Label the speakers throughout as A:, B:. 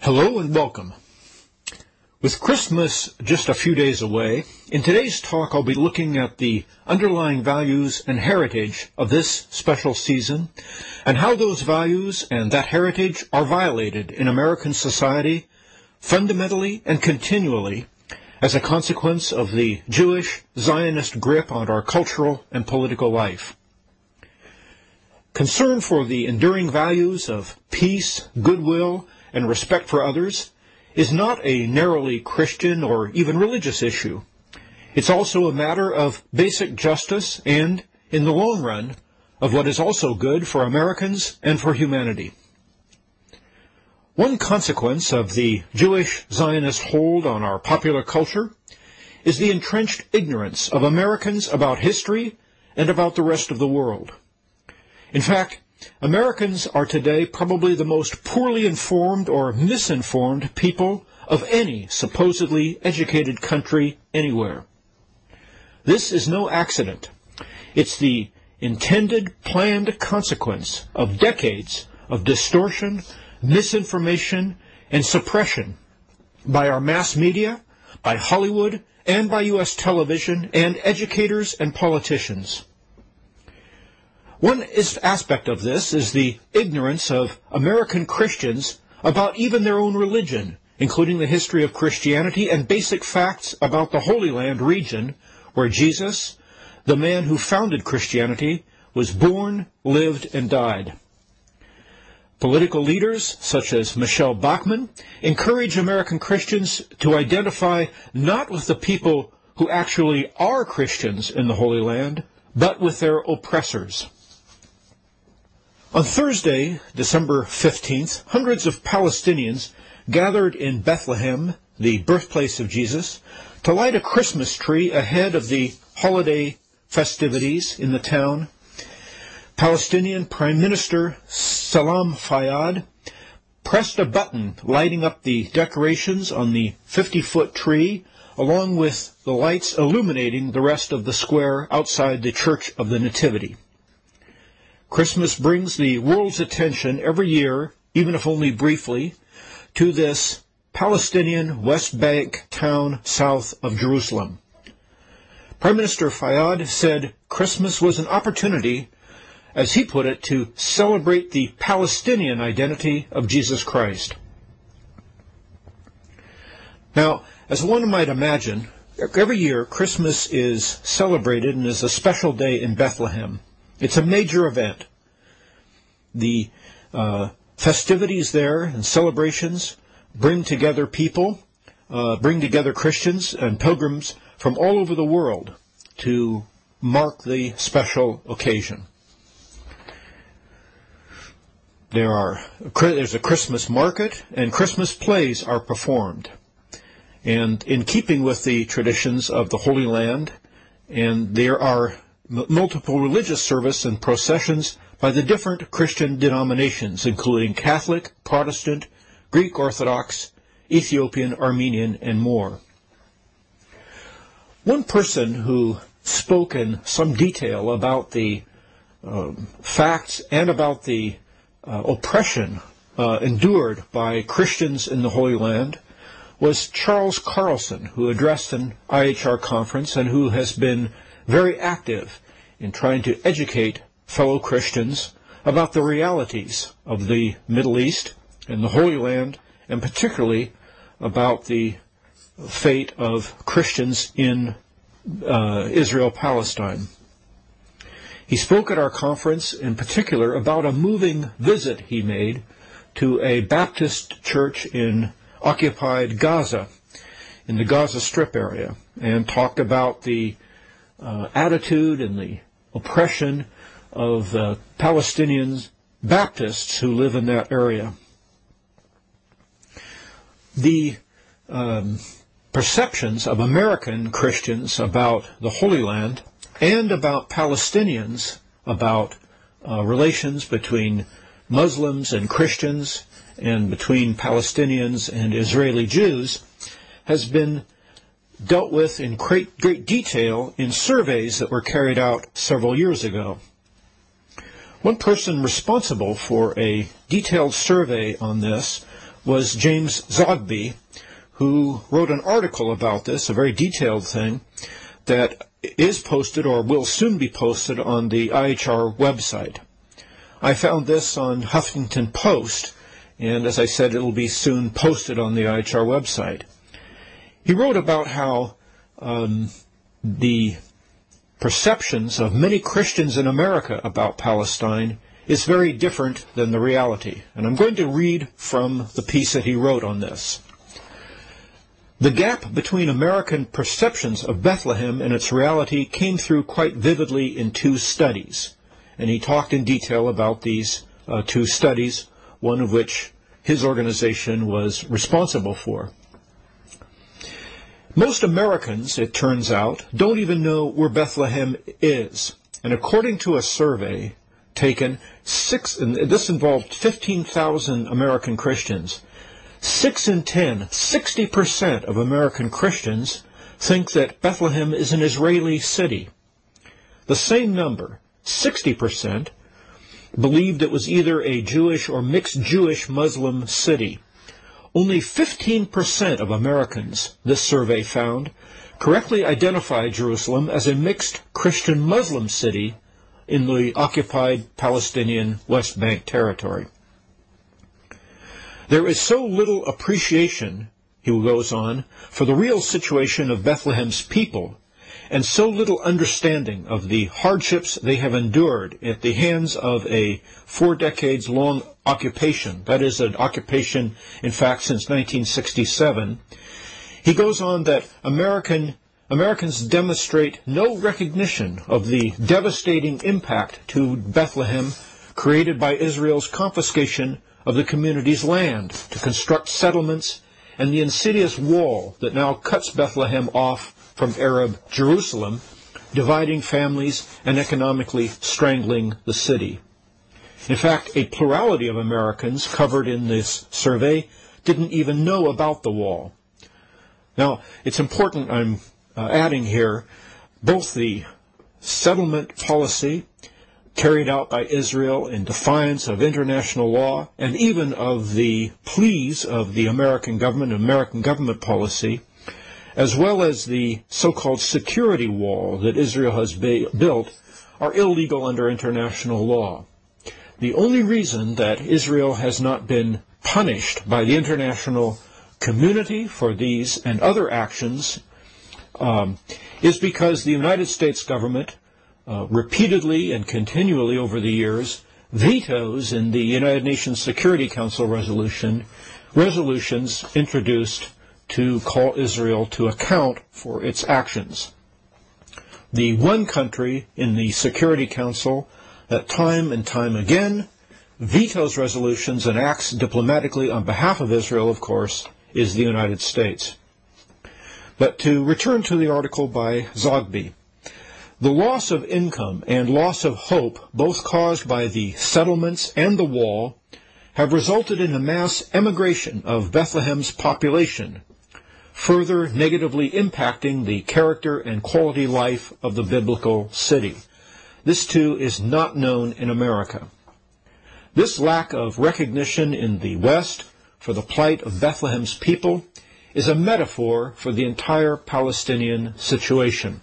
A: Hello and welcome. With Christmas just a few days away, in today's talk I'll be looking at the underlying values and heritage of this special season and how those values and that heritage are violated in American society fundamentally and continually as a consequence of the Jewish Zionist grip on our cultural and political life. Concern for the enduring values of peace, goodwill, and respect for others is not a narrowly Christian or even religious issue. It's also a matter of basic justice and, in the long run, of what is also good for Americans and for humanity. One consequence of the Jewish Zionist hold on our popular culture is the entrenched ignorance of Americans about history and about the rest of the world. In fact, Americans are today probably the most poorly informed or misinformed people of any supposedly educated country anywhere. This is no accident. It's the intended, planned consequence of decades of distortion, misinformation, and suppression by our mass media, by Hollywood, and by U.S. television, and educators and politicians. One aspect of this is the ignorance of American Christians about even their own religion, including the history of Christianity and basic facts about the Holy Land region where Jesus, the man who founded Christianity, was born, lived, and died. Political leaders, such as Michelle Bachmann, encourage American Christians to identify not with the people who actually are Christians in the Holy Land, but with their oppressors. On Thursday, December 15th, hundreds of Palestinians gathered in Bethlehem, the birthplace of Jesus, to light a Christmas tree ahead of the holiday festivities in the town. Palestinian Prime Minister Salam Fayyad pressed a button lighting up the decorations on the 50-foot tree, along with the lights illuminating the rest of the square outside the Church of the Nativity. Christmas brings the world's attention every year, even if only briefly, to this Palestinian West Bank town south of Jerusalem. Prime Minister Fayyad said Christmas was an opportunity, as he put it, to celebrate the Palestinian identity of Jesus Christ. Now, as one might imagine, every year Christmas is celebrated and is a special day in Bethlehem. It's a major event. The festivities there and celebrations bring together people, bring together Christians and pilgrims from all over the world to mark the special occasion. There's a Christmas market, and Christmas plays are performed. And in keeping with the traditions of the Holy Land, and there are multiple religious service and processions by the different Christian denominations, including Catholic, Protestant, Greek Orthodox, Ethiopian, Armenian, and more. One person who spoke in some detail about the facts and about the oppression endured by Christians in the Holy Land was Charles Carlson, who addressed an IHR conference and who has been very active in trying to educate fellow Christians about the realities of the Middle East and the Holy Land, and particularly about the fate of Christians in Israel-Palestine. He spoke at our conference in particular about a moving visit he made to a Baptist church in occupied Gaza, in the Gaza Strip area, and talked about the attitude and the oppression of Palestinian Baptists who live in that area. The perceptions of American Christians about the Holy Land and about Palestinians, about relations between Muslims and Christians and between Palestinians and Israeli Jews, has been dealt with in great detail in surveys that were carried out several years ago. One person responsible for a detailed survey on this was James Zogby, who wrote an article about this, a very detailed thing, that is posted or will soon be posted on the IHR website. I found this on Huffington Post, and as I said, it'll be soon posted on the IHR website. He wrote about how the perceptions of many Christians in America about Palestine is very different than the reality. And I'm going to read from the piece that he wrote on this. The gap between American perceptions of Bethlehem and its reality came through quite vividly in two studies. And he talked in detail about these two studies, one of which his organization was responsible for. Most Americans, it turns out, don't even know where Bethlehem is. And according to a survey taken, and this involved 15,000 American Christians, 6 in 10, 60% of American Christians think that Bethlehem is an Israeli city. The same number, 60%, believed it was either a Jewish or mixed Jewish-Muslim city. Only 15% of Americans, this survey found, correctly identify Jerusalem as a mixed Christian-Muslim city in the occupied Palestinian West Bank territory. There is so little appreciation, he goes on, for the real situation of Bethlehem's people, and so little understanding of the hardships they have endured at the hands of a 4 decades long occupation, that is an occupation, in fact, since 1967. He goes on that Americans demonstrate no recognition of the devastating impact to Bethlehem created by Israel's confiscation of the community's land to construct settlements and the insidious wall that now cuts Bethlehem off from Arab Jerusalem, dividing families and economically strangling the city. In fact, a plurality of Americans covered in this survey didn't even know about the wall. Now, it's important, I'm adding here, both the settlement policy carried out by Israel in defiance of international law and even of the pleas of the American government policy, as well as the so-called security wall that Israel has built, are illegal under international law. The only reason that Israel has not been punished by the international community for these and other actions is because the United States government repeatedly and continually over the years vetoes in the United Nations Security Council resolutions introduced to call Israel to account for its actions. The one country in the Security Council that time and time again vetoes resolutions and acts diplomatically on behalf of Israel, of course, is the United States. But to return to the article by Zogby, the loss of income and loss of hope, both caused by the settlements and the wall, have resulted in a mass emigration of Bethlehem's population, further negatively impacting the character and quality life of the biblical city. This, too, is not known in America. This lack of recognition in the West for the plight of Bethlehem's people is a metaphor for the entire Palestinian situation.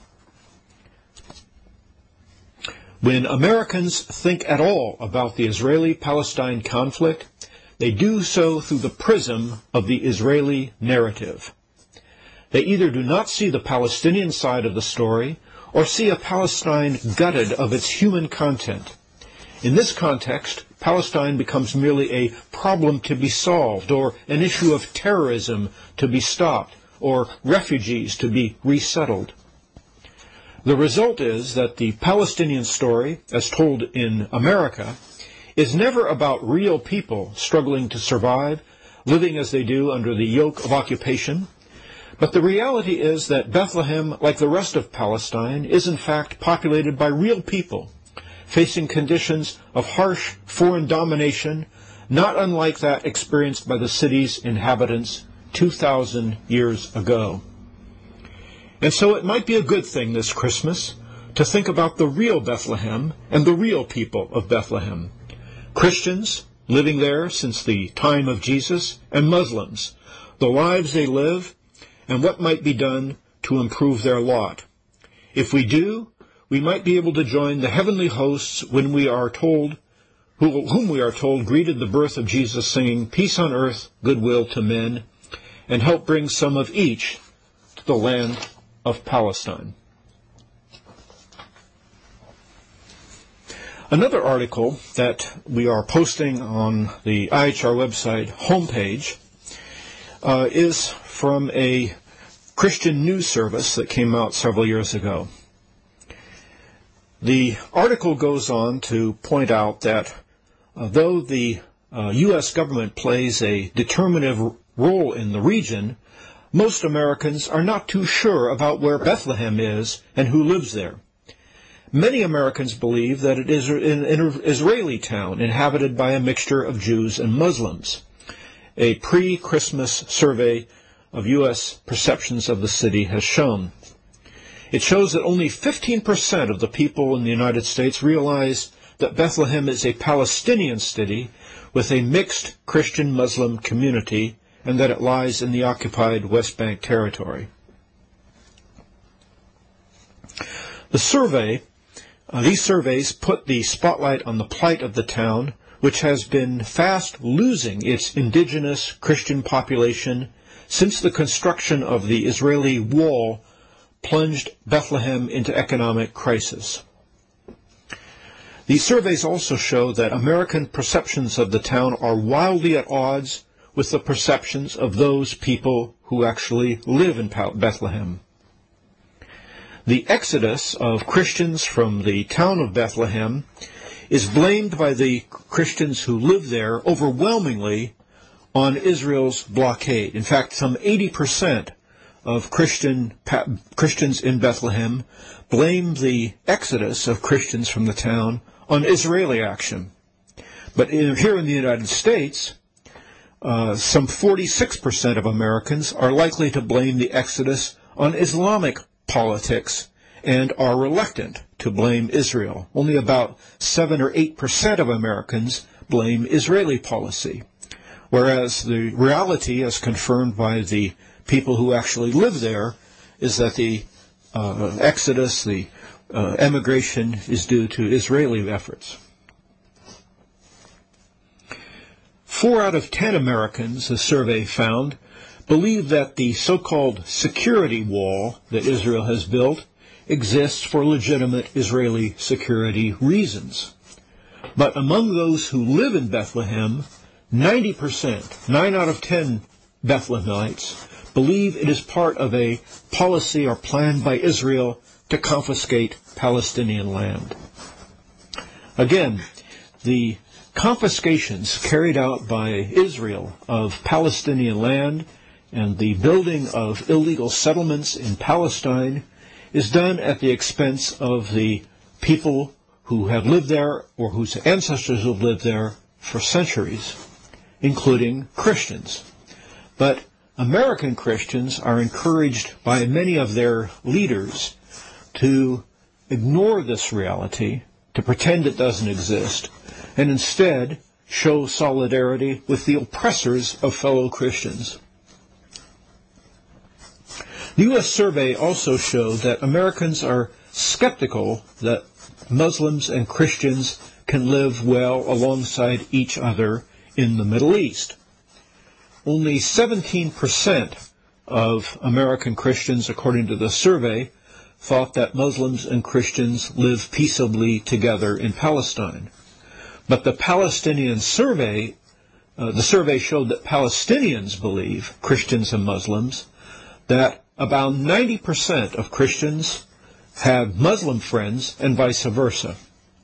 A: When Americans think at all about the Israeli-Palestine conflict, they do so through the prism of the Israeli narrative. They either do not see the Palestinian side of the story or see a Palestine gutted of its human content. In this context, Palestine becomes merely a problem to be solved, or an issue of terrorism to be stopped, or refugees to be resettled. The result is that the Palestinian story, as told in America, is never about real people struggling to survive, living as they do under the yoke of occupation, but the reality is that Bethlehem, like the rest of Palestine, is in fact populated by real people, facing conditions of harsh foreign domination, not unlike that experienced by the city's inhabitants 2,000 years ago. And so it might be a good thing this Christmas to think about the real Bethlehem and the real people of Bethlehem. Christians, living there since the time of Jesus, and Muslims, the lives they live, and what might be done to improve their lot. If we do, we might be able to join the heavenly hosts when we are told, whom we are told greeted the birth of Jesus, singing, "Peace on earth, goodwill to men," and help bring some of each to the land of Palestine. Another article that we are posting on the IHR website homepage is from a Christian news service that came out several years ago. The article goes on to point out that though the U.S. government plays a determinative role in the region, most Americans are not too sure about where Bethlehem is and who lives there. Many Americans believe that it is an Israeli town inhabited by a mixture of Jews and Muslims. A pre-Christmas survey of U.S. perceptions of the city has shown. It shows that only 15% of the people in the United States realize that Bethlehem is a Palestinian city with a mixed Christian-Muslim community and that it lies in the occupied West Bank territory. These surveys put the spotlight on the plight of the town, which has been fast losing its indigenous Christian population since the construction of the Israeli wall plunged Bethlehem into economic crisis. These surveys also show that American perceptions of the town are wildly at odds with the perceptions of those people who actually live in Bethlehem. The exodus of Christians from the town of Bethlehem is blamed by the Christians who live there overwhelmingly on Israel's blockade. In fact, some 80% of Christians in Bethlehem blame the exodus of Christians from the town on Israeli action. But here in the United States, some 46% of Americans are likely to blame the exodus on Islamic politics and are reluctant to blame Israel. Only about 7 or 8% of Americans blame Israeli policy, whereas the reality, as confirmed by the people who actually live there, is that the exodus, the emigration, is due to Israeli efforts. 4 out of 10 Americans, the survey found, believe that the so-called security wall that Israel has built exists for legitimate Israeli security reasons. But among those who live in Bethlehem, 90%, 9 out of 10 Bethlehemites, believe it is part of a policy or plan by Israel to confiscate Palestinian land. Again, the confiscations carried out by Israel of Palestinian land and the building of illegal settlements in Palestine is done at the expense of the people who have lived there or whose ancestors have lived there for centuries, including Christians. But American Christians are encouraged by many of their leaders to ignore this reality, to pretend it doesn't exist, and instead show solidarity with the oppressors of fellow Christians. The U.S. survey also showed that Americans are skeptical that Muslims and Christians can live well alongside each other in the Middle East. Only 17% of American Christians, according to the survey, thought that Muslims and Christians live peaceably together in Palestine. But the Palestinian survey, the survey showed that Palestinians believe, Christians and Muslims, that about 90% of Christians have Muslim friends and vice versa.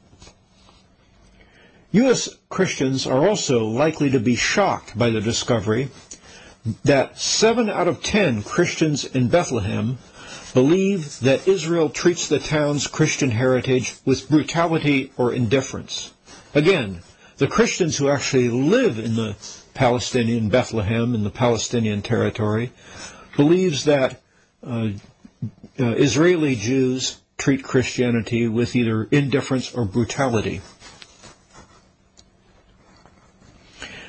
A: U.S. Christians are also likely to be shocked by the discovery that 7 out of 10 Christians in Bethlehem believe that Israel treats the town's Christian heritage with brutality or indifference. Again, the Christians who actually live in the Palestinian Bethlehem, in the Palestinian territory, believes that Israeli Jews treat Christianity with either indifference or brutality.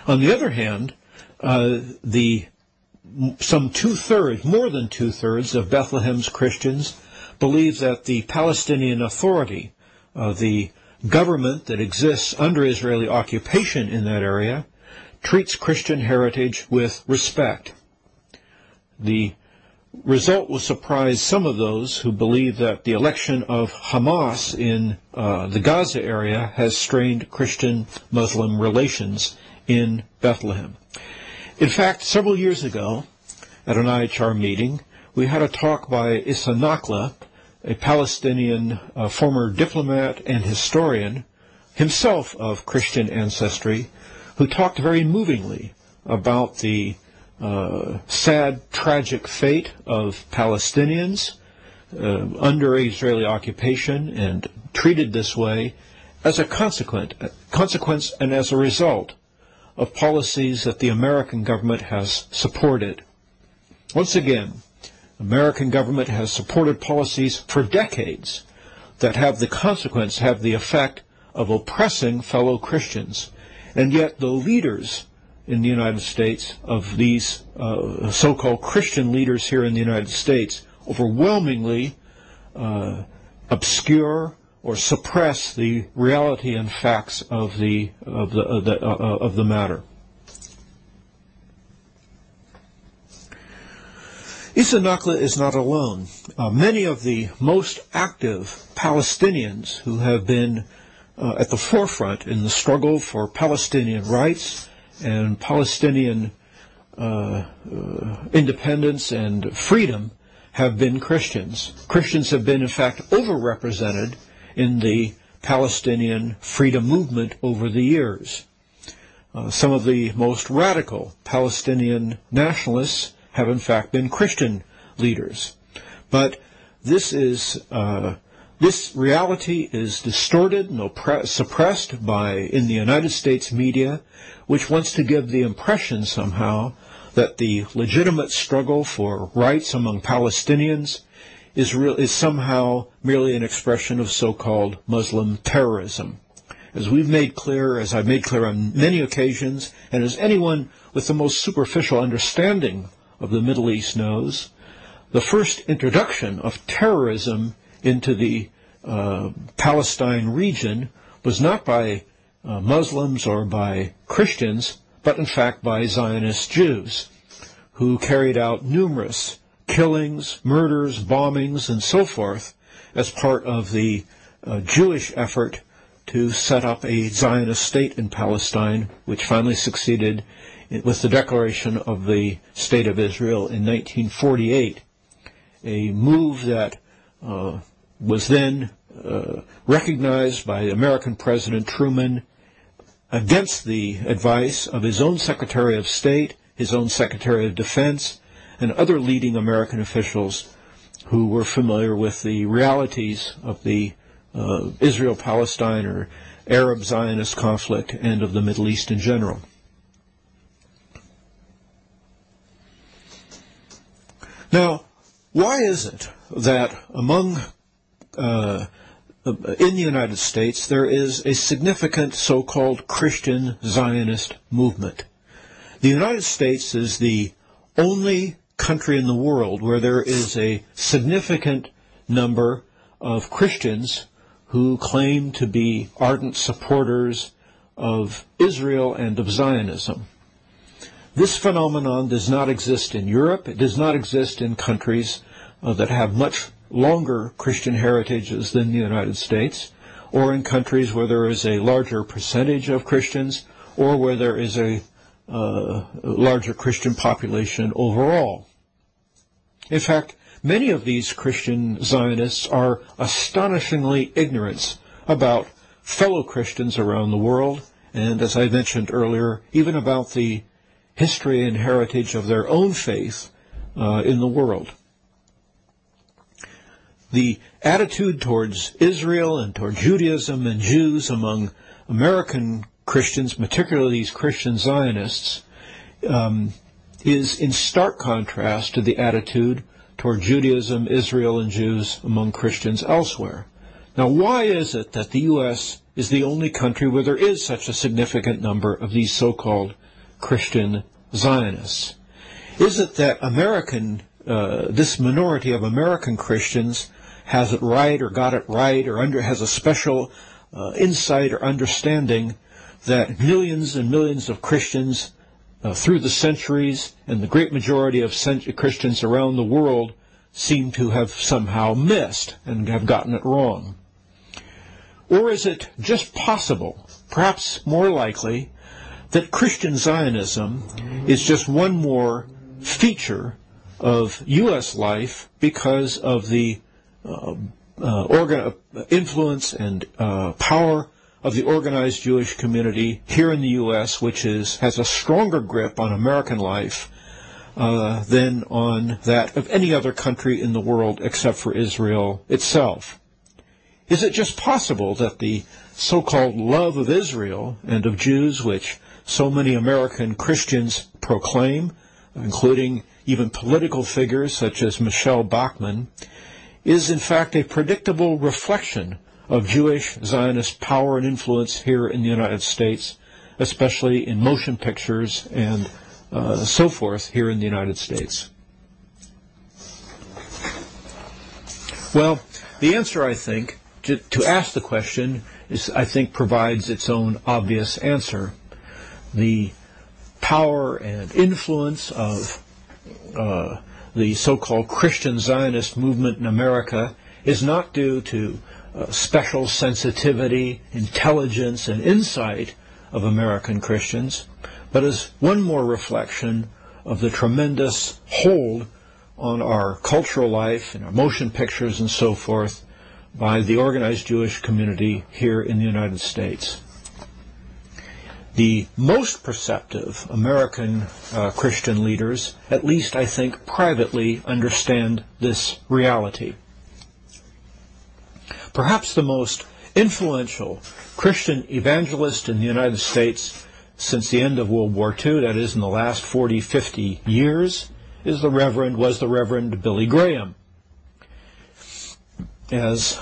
A: On the other hand, more than two-thirds of Bethlehem's Christians believe that the Palestinian Authority, the government that exists under Israeli occupation in that area, treats Christian heritage with respect. The result will surprise some of those who believe that the election of Hamas in the Gaza area has strained Christian-Muslim relations in Bethlehem. In fact, several years ago, at an IHR meeting, we had a talk by Issa Nakla, a Palestinian former diplomat and historian, himself of Christian ancestry, who talked very movingly about the sad, tragic fate of Palestinians under Israeli occupation, and treated this way as a consequence and as a result of policies that the American government has supported. Once again, American government has supported policies for decades that have the effect of oppressing fellow Christians. And yet the leaders in the United States of these so-called Christian leaders here in the United States overwhelmingly obscure or suppress the reality and facts of the matter. Issa Nakla is not alone. Many of the most active Palestinians who have been at the forefront in the struggle for Palestinian rights and Palestinian independence and freedom have been Christians. Christians have been, in fact, overrepresented in the Palestinian freedom movement over the years. Some of the most radical Palestinian nationalists have, in fact, been Christian leaders. But this reality is distorted and suppressed in the United States media, which wants to give the impression somehow that the legitimate struggle for rights among Palestinians is somehow merely an expression of so-called Muslim terrorism. As I've made clear on many occasions, and as anyone with the most superficial understanding of the Middle East knows, the first introduction of terrorism into the Palestine region was not by Muslims or by Christians, but in fact by Zionist Jews, who carried out numerous killings, murders, bombings, and so forth as part of the Jewish effort to set up a Zionist state in Palestine, which finally succeeded with the declaration of the State of Israel in 1948, a move that was then recognized by American President Truman against the advice of his own Secretary of State, his own Secretary of Defense, and other leading American officials who were familiar with the realities of the Israel-Palestine or Arab-Zionist conflict and of the Middle East in general. Now, why is it that in the United States there is a significant so-called Christian Zionist movement? The United States is the only country in the world where there is a significant number of Christians who claim to be ardent supporters of Israel and of Zionism. This phenomenon does not exist in Europe. It does not exist in countries that have much longer Christian heritages than the United States, or in countries where there is a larger percentage of Christians, or where there is a larger Christian population overall. In fact, many of these Christian Zionists are astonishingly ignorant about fellow Christians around the world, and as I mentioned earlier, even about the history and heritage of their own faith in the world. The attitude towards Israel and toward Judaism and Jews among American Christians, particularly these Christian Zionists, is in stark contrast to the attitude toward Judaism, Israel, and Jews among Christians elsewhere. Now, why is it that the U.S. is the only country where there is such a significant number of these so-called Christian Zionists? Is it that this minority of American Christians has it right or got it right or has a special insight or understanding that millions and millions of Christians through the centuries and the great majority of Christians around the world seem to have somehow missed and have gotten it wrong? Or is it just possible, perhaps more likely, that Christian Zionism is just one more feature of U.S. life because of the influence and power of the organized Jewish community here in the U.S., which has a stronger grip on American life than on that of any other country in the world except for Israel itself? Is it just possible that the so-called love of Israel and of Jews, which so many American Christians proclaim, including even political figures such as Michelle Bachmann, is in fact a predictable reflection of Jewish Zionist power and influence here in the United States, especially in motion pictures and so forth here in the United States? Well, the answer, I think, to ask the question provides its own obvious answer. The power and influence of the so-called Christian Zionist movement in America is not due to special sensitivity, intelligence, and insight of American Christians, but is one more reflection of the tremendous hold on our cultural life and our motion pictures and so forth by the organized Jewish community here in the United States. The most perceptive American Christian leaders, at least I think privately, understand this reality. Perhaps the most influential Christian evangelist in the United States since the end of World War II, that is in the last 40, 50 years, was the Reverend Billy Graham. As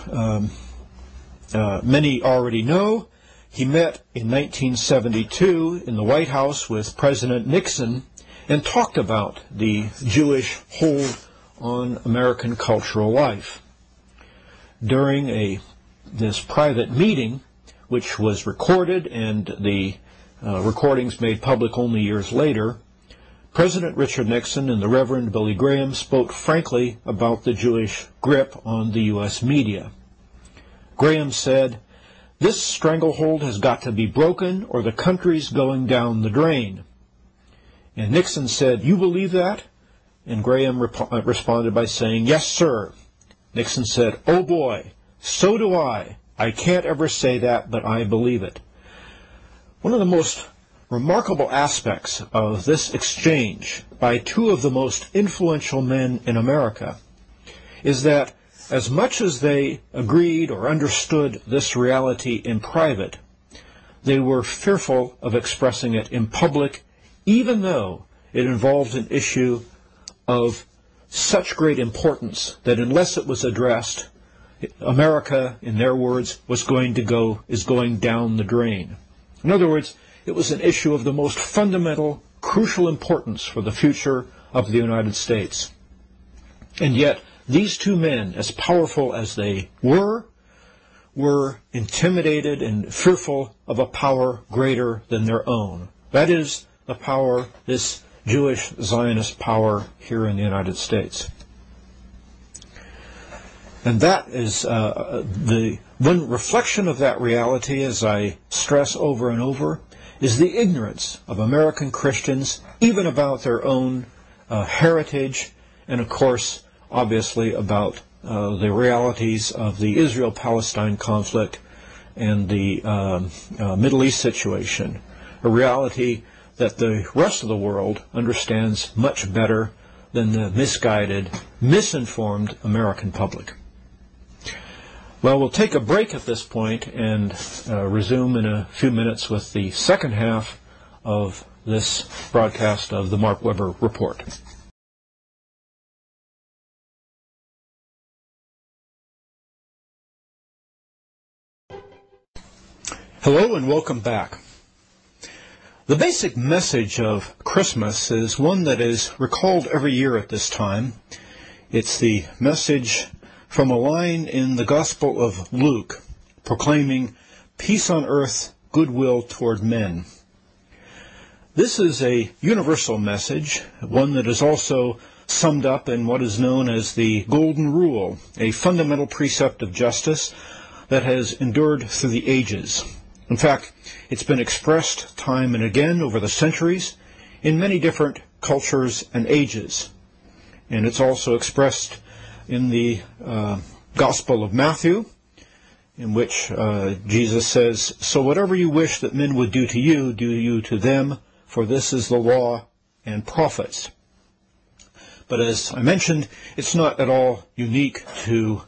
A: many already know, he met in 1972 in the White House with President Nixon and talked about the Jewish hold on American cultural life. During this private meeting, which was recorded and the recordings made public only years later, President Richard Nixon and the Reverend Billy Graham spoke frankly about the Jewish grip on the U.S. media. Graham said, "This stranglehold has got to be broken or the country's going down the drain." And Nixon said, "You believe that?" And Graham responded by saying, "Yes, sir." Nixon said, "Oh boy, so do I. I can't ever say that, but I believe it." One of the most remarkable aspects of this exchange by two of the most influential men in America is that as much as they agreed or understood this reality in private, they were fearful of expressing it in public, even though it involved an issue of such great importance that unless it was addressed, America, in their words, is going down the drain. In other words, it was an issue of the most fundamental, crucial importance for the future of the United States. And yet, these two men, as powerful as they were intimidated and fearful of a power greater than their own. That is the power, this Jewish Zionist power here in the United States. And that is the one reflection of that reality, as I stress over and over, is the ignorance of American Christians, even about their own heritage, and of course, obviously, about the realities of the Israel-Palestine conflict and the Middle East situation, a reality that the rest of the world understands much better than the misguided, misinformed American public. Well, we'll take a break at this point and resume in a few minutes with the second half of this broadcast of the Mark Weber Report. Hello and welcome back. The basic message of Christmas is one that is recalled every year at this time. It's the message from a line in the Gospel of Luke, proclaiming peace on earth, goodwill toward men. This is a universal message, one that is also summed up in what is known as the Golden Rule, a fundamental precept of justice that has endured through the ages. In fact, it's been expressed time and again over the centuries in many different cultures and ages. And it's also expressed in the Gospel of Matthew, in which Jesus says, "So whatever you wish that men would do you to them, for this is the law and prophets." But as I mentioned, it's not at all unique to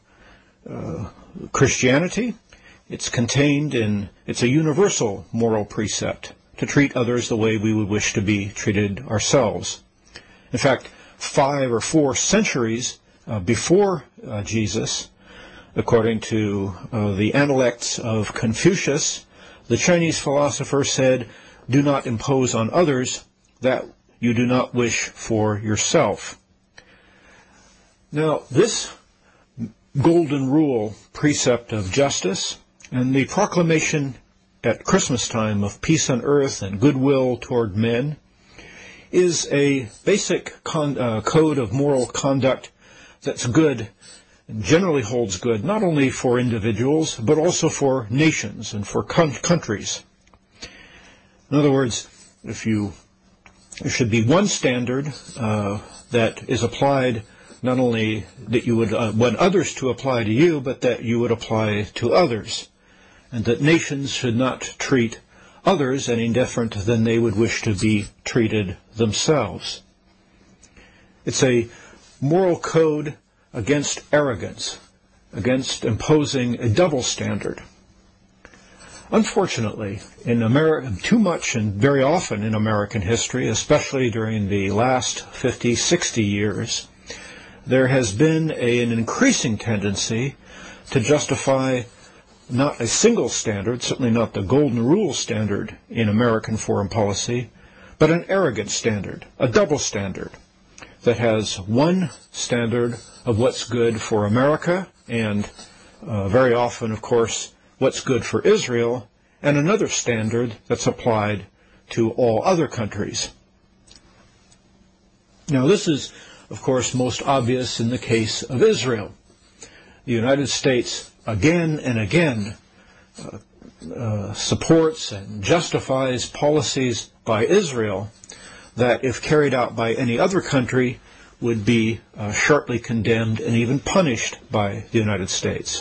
A: Christianity. It's it's a universal moral precept to treat others the way we would wish to be treated ourselves. In fact, 5 or 4 centuries before Jesus, according to the Analects of Confucius, the Chinese philosopher said, "Do not impose on others that you do not wish for yourself." Now, this golden rule precept of justice and the proclamation at Christmas time of peace on earth and goodwill toward men is a basic code of moral conduct that's good and generally holds good not only for individuals but also for nations and for countries. In other words, there should be one standard that is applied, not only that you would want others to apply to you, but that you would apply to others, and that nations should not treat others any different than they would wish to be treated themselves. It's a moral code against arrogance, against imposing a double standard. Unfortunately, in America, too much and very often in American history, especially during the last 50, 60 years, there has been an increasing tendency to justify not a single standard, certainly not the golden rule standard in American foreign policy, but an arrogant standard, a double standard that has one standard of what's good for America and very often, of course, what's good for Israel, and another standard that's applied to all other countries. Now, this is, of course, most obvious in the case of Israel. The United States again and again supports and justifies policies by Israel that, if carried out by any other country, would be sharply condemned and even punished by the United States.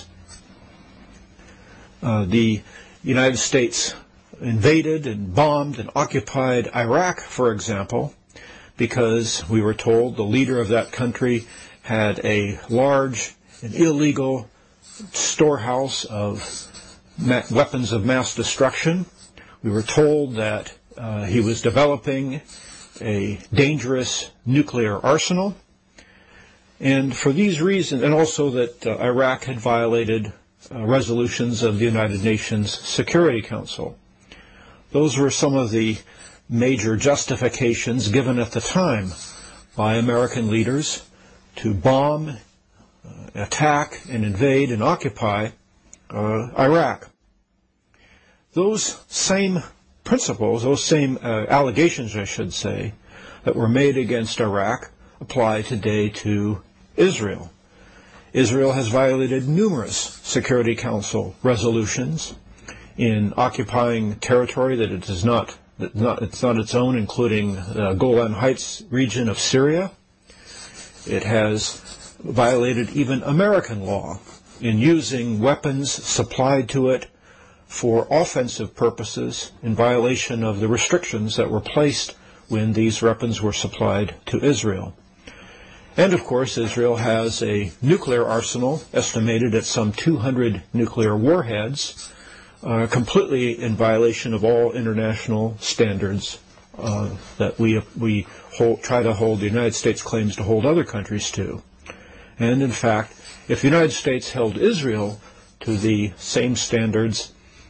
A: The United States invaded and bombed and occupied Iraq, for example, because we were told the leader of that country had a large and illegal storehouse of weapons of mass destruction. We were told that he was developing a dangerous nuclear arsenal. And for these reasons, and also that Iraq had violated resolutions of the United Nations Security Council. Those were some of the major justifications given at the time by American leaders to bomb, attack, and invade and occupy Iraq. Those same principles, those same allegations, I should say, that were made against Iraq apply today to Israel. Israel has violated numerous Security Council resolutions in occupying territory that it's not its own, including the Golan Heights region of Syria. It has violated even American law in using weapons supplied to it for offensive purposes in violation of the restrictions that were placed when these weapons were supplied to Israel. And of course, Israel has a nuclear arsenal estimated at some 200 nuclear warheads, completely in violation of all international standards that we try to hold, the United States claims to hold other countries to. And in fact, if the United States held Israel to the same standards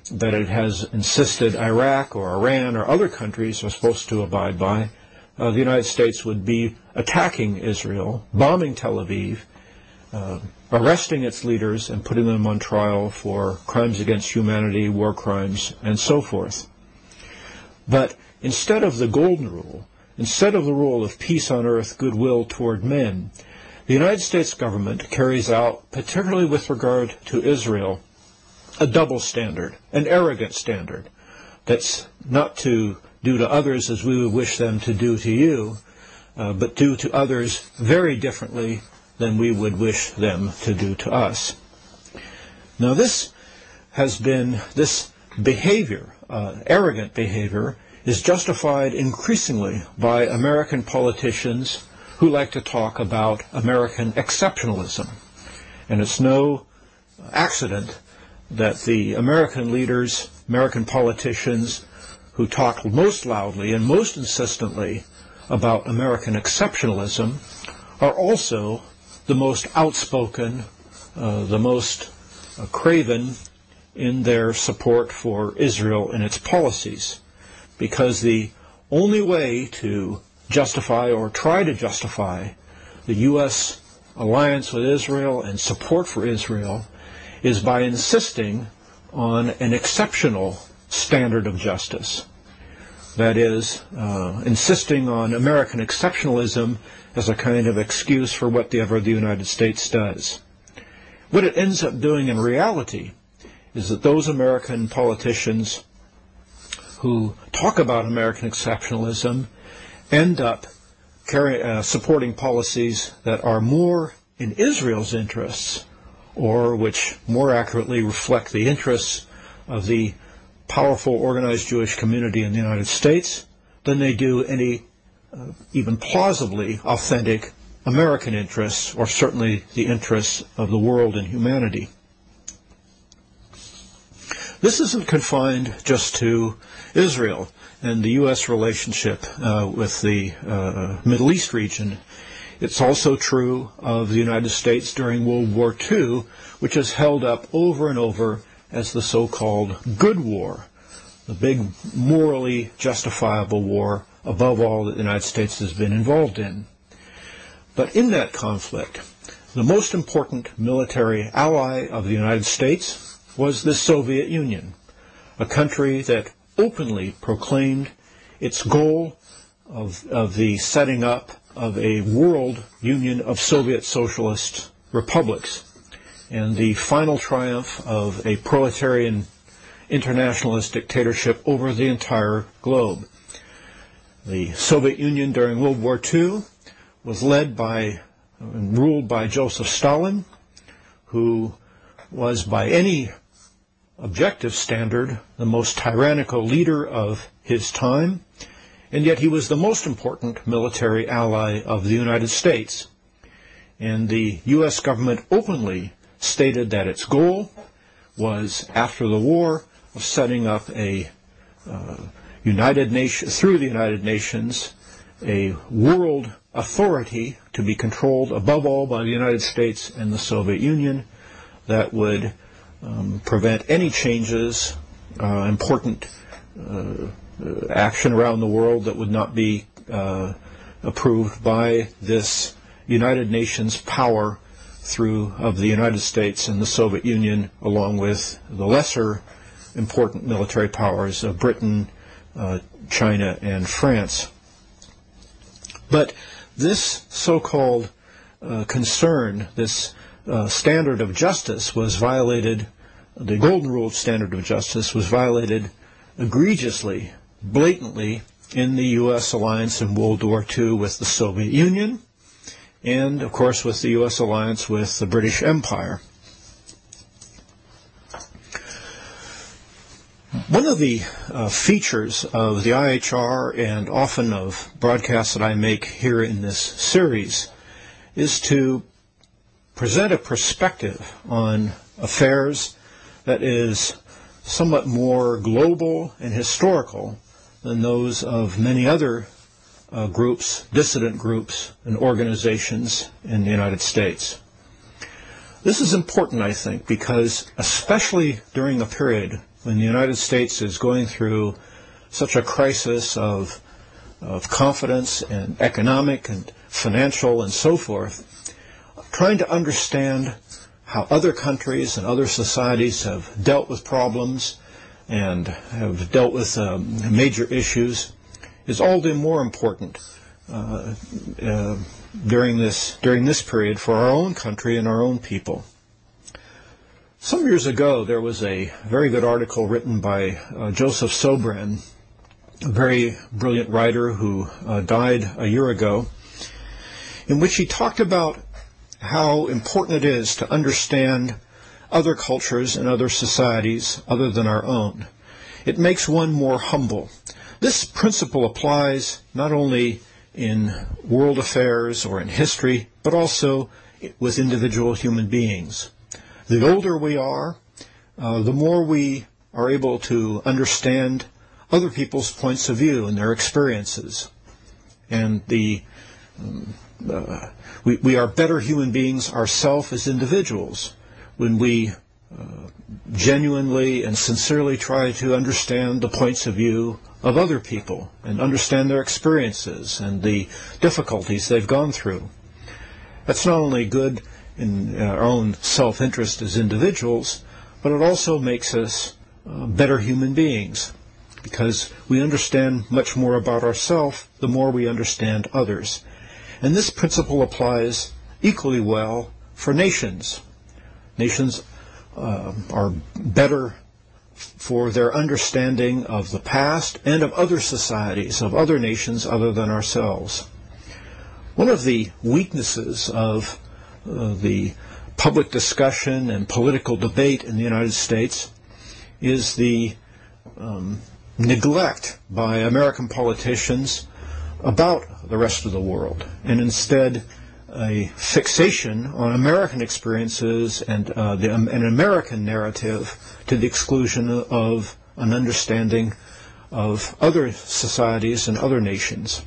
A: that it has insisted Iraq or Iran or other countries are supposed to abide by, the United States would be attacking Israel, bombing Tel Aviv, arresting its leaders and putting them on trial for crimes against humanity, war crimes, and so forth. But instead of the Golden Rule, instead of the rule of peace on earth, goodwill toward men, the United States government carries out, particularly with regard to Israel, a double standard, an arrogant standard, that's not to do to others as we would wish them to do to you, but do to others very differently than we would wish them to do to us. Now this behavior, arrogant behavior, is justified increasingly by American politicians who like to talk about American exceptionalism. And it's no accident that the American leaders, American politicians who talk most loudly and most insistently about American exceptionalism are also the most outspoken, the most craven in their support for Israel and its policies. Because the only way to justify or try to justify the U.S. alliance with Israel and support for Israel is by insisting on an exceptional standard of justice. That is, insisting on American exceptionalism as a kind of excuse for whatever the United States does. What it ends up doing in reality is that those American politicians who talk about American exceptionalism end up supporting policies that are more in Israel's interests, or which more accurately reflect the interests of the powerful organized Jewish community in the United States, than they do any even plausibly authentic American interests, or certainly the interests of the world and humanity. This isn't confined just to Israel and the U.S. relationship with the Middle East region. It's also true of the United States during World War II, which is held up over and over as the so-called good war, the big morally justifiable war, above all, that the United States has been involved in. But in that conflict, the most important military ally of the United States was the Soviet Union, a country that openly proclaimed its goal of the setting up of a world union of Soviet socialist republics, and the final triumph of a proletarian internationalist dictatorship over the entire globe. The Soviet Union during World War II was led by and ruled by Joseph Stalin, who was by any objective standard the most tyrannical leader of his time, and yet he was the most important military ally of the United States. And the U.S. government openly stated that its goal was, after the war, of setting up a through the United Nations, a world authority to be controlled above all by the United States and the Soviet Union that would prevent any changes, important action around the world that would not be approved by this United Nations power of the United States and the Soviet Union, along with the lesser important military powers of Britain, China, and France. But this so-called concern, this standard of justice was violated, the Golden Rule standard of justice was violated egregiously, blatantly, in the U.S. alliance in World War II with the Soviet Union, and, of course, with the U.S. alliance with the British Empire. One of the features of the IHR and often of broadcasts that I make here in this series is to present a perspective on affairs that is somewhat more global and historical than those of many other groups, dissident groups, and organizations in the United States. This is important, I think, because especially during a period when the United States is going through such a crisis of confidence and economic and financial and so forth, trying to understand how other countries and other societies have dealt with problems and have dealt with major issues is all the more important during this period for our own country and our own people. Some years ago, there was a very good article written by Joseph Sobran, a very brilliant writer who died a year ago, in which he talked about how important it is to understand other cultures and other societies other than our own. It makes one more humble. This principle applies not only in world affairs or in history, but also with individual human beings. The older we are, the more we are able to understand other people's points of view and their experiences. And we are better human beings ourselves as individuals when we genuinely and sincerely try to understand the points of view of other people and understand their experiences and the difficulties they've gone through. That's not only good in our own self-interest as individuals, but it also makes us better human beings, because we understand much more about ourselves the more we understand others. And this principle applies equally well for nations. Nations are better for their understanding of the past and of other societies, of other nations other than ourselves. One of the weaknesses of the public discussion and political debate in the United States is the neglect by American politicians about the rest of the world, and instead a fixation on American experiences and an American narrative to the exclusion of an understanding of other societies and other nations.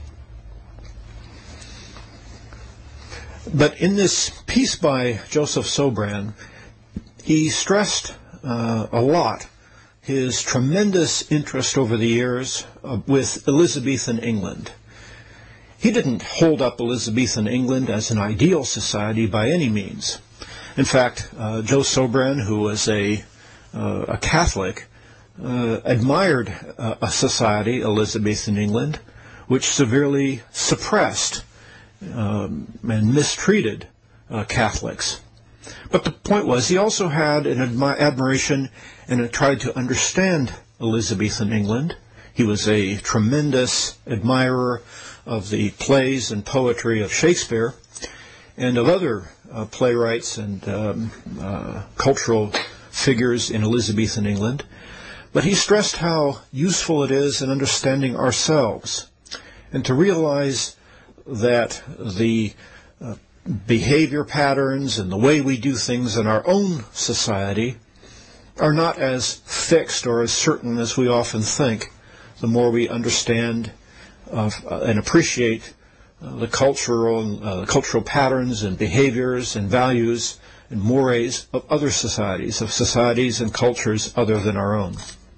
A: But in this piece by Joseph Sobran, he stressed a lot his tremendous interest over the years with Elizabethan England. He didn't hold up Elizabethan England as an ideal society by any means. In fact, Joe Sobran, who was a Catholic, admired a society, Elizabethan England, which severely suppressed and mistreated Catholics. But the point was, he also had an admiration and tried to understand Elizabethan England. He was a tremendous admirer of the plays and poetry of Shakespeare and of other playwrights and cultural figures in Elizabethan England. But he stressed how useful it is in understanding ourselves and to realize that the behavior patterns and the way we do things in our own society are not as fixed or as certain as we often think. The more we understand and appreciate the cultural patterns and behaviors and values and mores of other societies, of societies and cultures other than our own.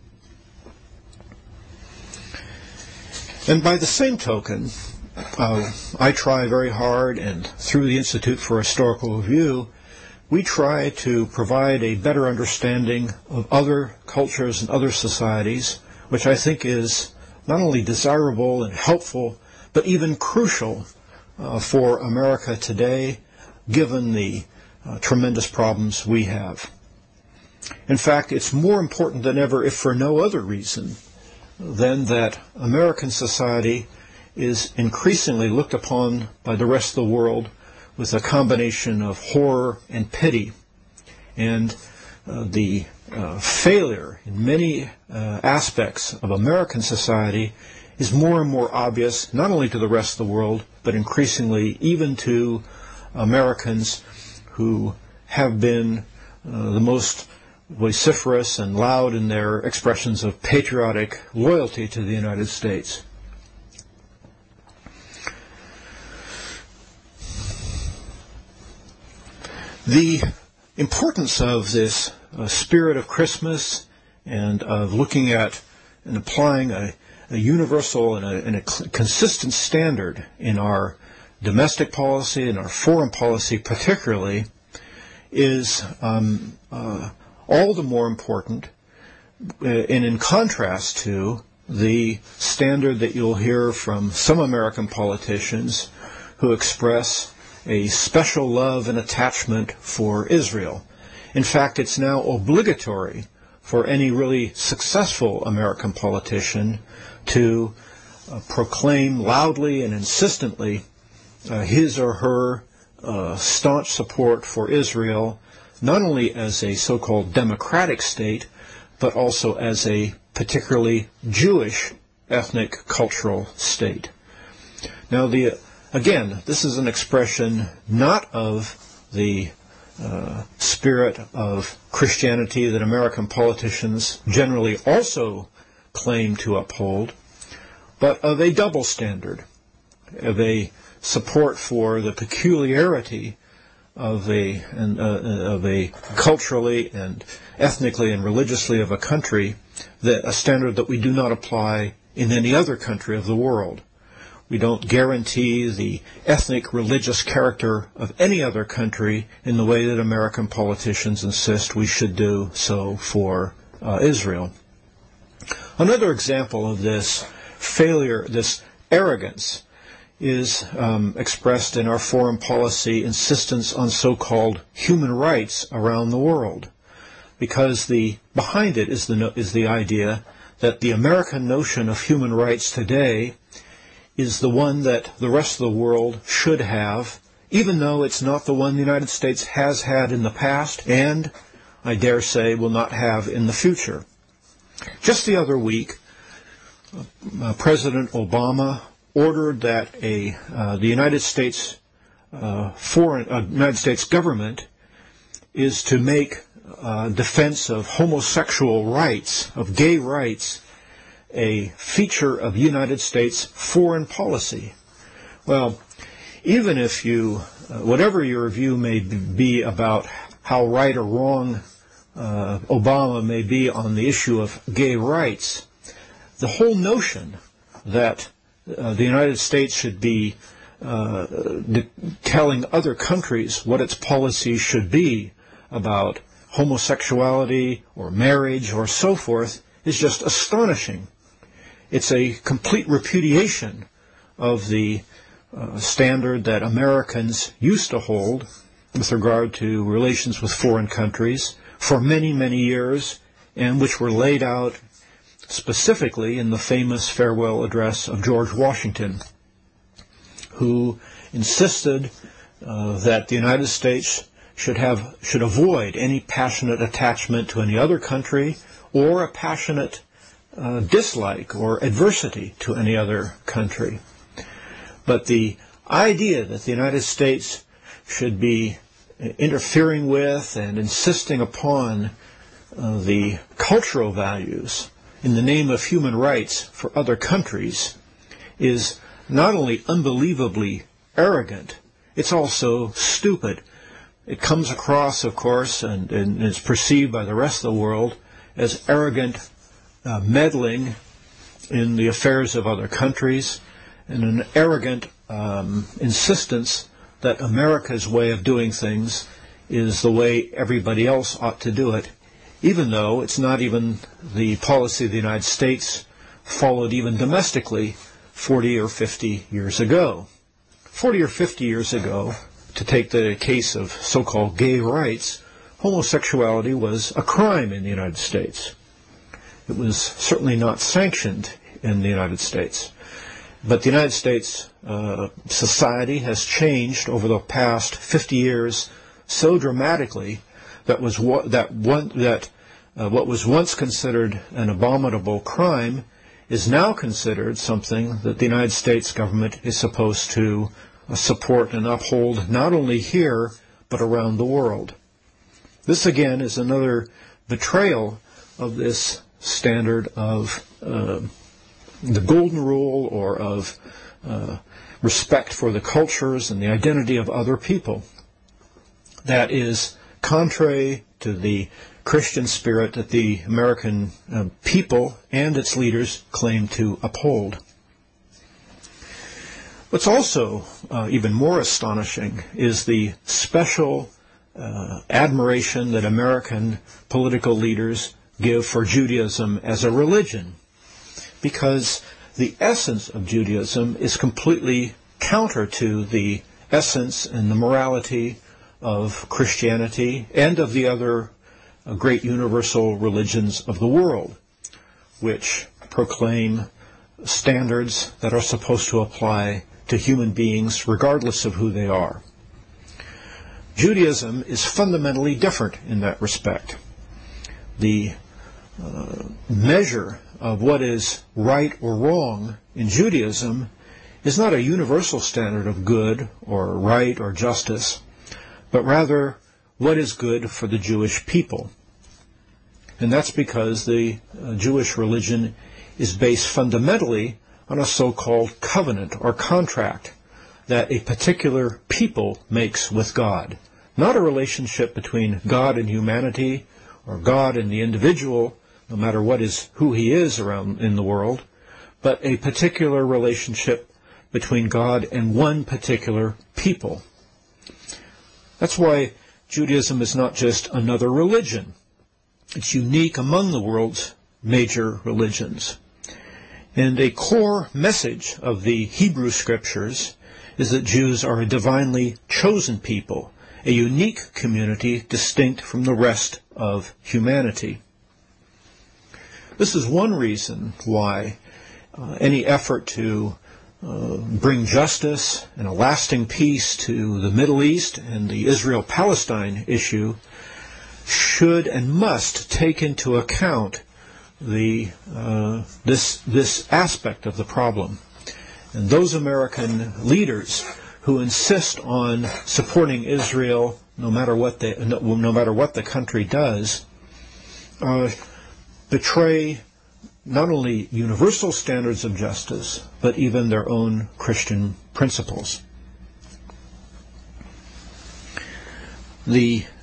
A: And by the same token, I try very hard, and through the Institute for Historical Review, we try to provide a better understanding of other cultures and other societies, which I think is not only desirable and helpful, but even crucial for America today, given the tremendous problems we have. In fact, it's more important than ever, if for no other reason, than that American society is increasingly looked upon by the rest of the world with a combination of horror and pity. And the failure in many aspects of American society is more and more obvious, not only to the rest of the world, but increasingly even to Americans who have been the most vociferous and loud in their expressions of patriotic loyalty to the United States. The importance of this spirit of Christmas and of looking at and applying a universal and a consistent standard in our domestic policy and our foreign policy particularly is all the more important, and in contrast to the standard that you'll hear from some American politicians who express a special love and attachment for Israel. In fact, it's now obligatory for any really successful American politician to proclaim loudly and insistently his or her staunch support for Israel, not only as a so-called democratic state, but also as a particularly Jewish ethnic cultural state. Now, again, this is an expression not of the spirit of Christianity that American politicians generally also claim to uphold, but of a double standard, of a support for the peculiarity of a culturally and ethnically and religiously of a country, that a standard that we do not apply in any other country of the world. We don't guarantee the ethnic religious character of any other country in the way that American politicians insist we should do so for Israel. Another example of this failure, this arrogance, is expressed in our foreign policy insistence on so-called human rights around the world, because behind it is the idea that the American notion of human rights today is the one that the rest of the world should have, even though it's not the one the United States has had in the past and, I dare say, will not have in the future. Just the other week, President Obama ordered that the United States United States government is to make defense of homosexual rights, of gay rights, a feature of United States foreign policy. Well, even if whatever your view may be about how right or wrong Obama may be on the issue of gay rights, the whole notion that the United States should be telling other countries what its policy should be about homosexuality or marriage or so forth is just astonishing. It's a complete repudiation of the standard that Americans used to hold with regard to relations with foreign countries for many, many years, and which were laid out specifically in the famous farewell address of George Washington, who insisted that the United States should avoid any passionate attachment to any other country or a passionate dislike or adversity to any other country. But the idea that the United States should be interfering with and insisting upon the cultural values in the name of human rights for other countries is not only unbelievably arrogant, it's also stupid. It comes across, of course, and is perceived by the rest of the world as arrogant meddling in the affairs of other countries, and an arrogant insistence that America's way of doing things is the way everybody else ought to do it, even though it's not even the policy the United States followed even domestically 40 or 50 years ago. 40 or 50 years ago, to take the case of so-called gay rights, homosexuality was a crime in the United States. It was certainly not sanctioned in the United States. But the United States society has changed over the past 50 years so dramatically that what was once considered an abominable crime is now considered something that the United States government is supposed to support and uphold not only here but around the world. This again is another betrayal of this standard of the golden rule, or of respect for the cultures and the identity of other people. That is contrary to the Christian spirit that the American people and its leaders claim to uphold. What's also even more astonishing is the special admiration that American political leaders give for Judaism as a religion, because the essence of Judaism is completely counter to the essence and the morality of Christianity and of the other great universal religions of the world, which proclaim standards that are supposed to apply to human beings regardless of who they are. Judaism is fundamentally different in that respect. The measure of what is right or wrong in Judaism is not a universal standard of good or right or justice, but rather what is good for the Jewish people. And that's because the Jewish religion is based fundamentally on a so-called covenant or contract that a particular people makes with God. Not a relationship between God and humanity or God and the individual, no matter who he is around in the world, but a particular relationship between God and one particular people. That's why Judaism is not just another religion. It's unique among the world's major religions. And a core message of the Hebrew Scriptures is that Jews are a divinely chosen people, a unique community distinct from the rest of humanity. This is one reason why any effort to bring justice and a lasting peace to the Middle East and the Israel-Palestine issue should and must take into account this aspect of the problem. And those American leaders who insist on supporting Israel no matter what the country does betray not only universal standards of justice, but even their own Christian principles. The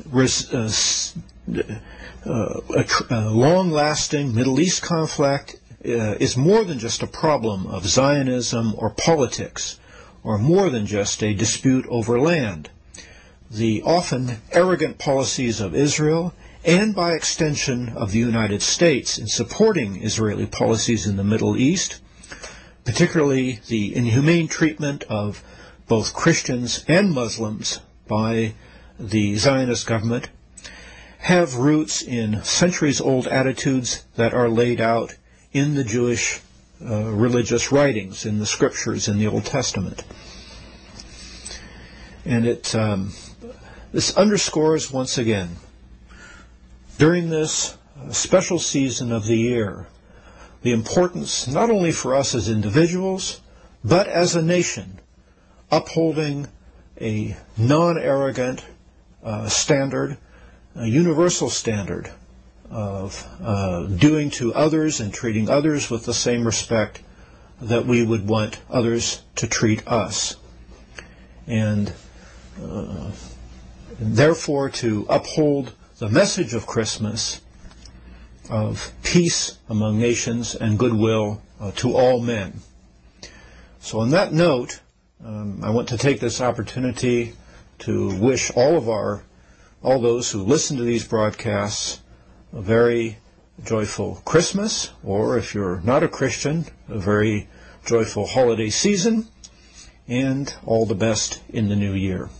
A: long-lasting Middle East conflict is more than just a problem of Zionism or politics, or more than just a dispute over land. The often arrogant policies of Israel, and by extension of the United States in supporting Israeli policies in the Middle East, particularly the inhumane treatment of both Christians and Muslims by the Zionist government, have roots in centuries-old attitudes that are laid out in the Jewish religious writings, in the Scriptures, in the Old Testament. And this underscores once again, during this special season of the year, the importance not only for us as individuals, but as a nation, upholding a non-arrogant standard, a universal standard of doing to others and treating others with the same respect that we would want others to treat us. And therefore to uphold the message of Christmas of peace among nations and goodwill to all men. So on that note, I want to take this opportunity to wish all those who listen to these broadcasts a very joyful Christmas, or if you're not a Christian, a very joyful holiday season, and all the best in the new year.